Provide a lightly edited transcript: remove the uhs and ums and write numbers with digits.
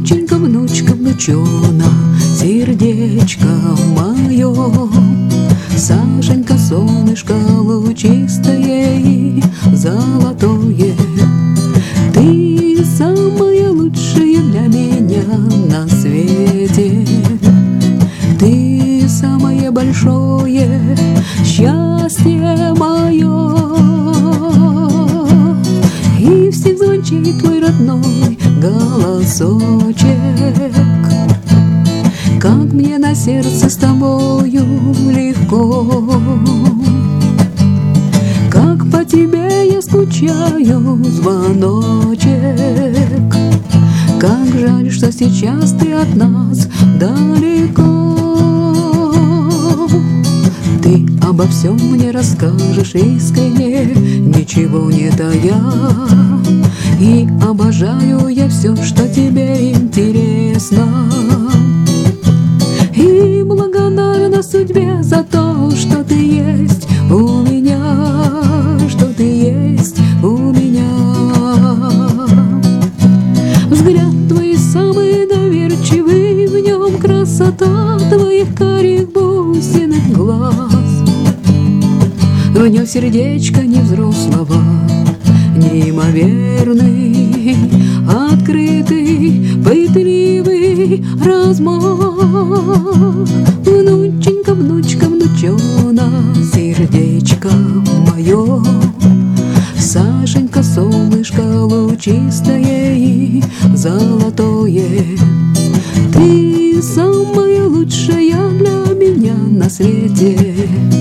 Внученька, внучка, внучона, сердечко мое, Сашенька, солнышко лучистое и золотое. Ты самая лучшая для меня на свете. Ты самое большое счастье мое. И всех звончит твой родной голосочек. Как мне на сердце с тобою легко, как по тебе я скучаю, звоночек. Как жаль, что сейчас ты от нас далеко. Ты обо всем мне расскажешь искренне, ничего не тая. И обожаю я все, что тебе интересно. И благодарна судьбе за то, что ты есть у меня, что ты есть у меня. Взгляд твой самый доверчивый, в нем красота твоих карих бусинок глаз. В нем сердечко невзрослого, неимоверный, открытый, пытливый размах. Внученька, внучка, внучона, сердечко мое, Сашенька, солнышко лучистое и золотое. Ты самая лучшая для меня на свете.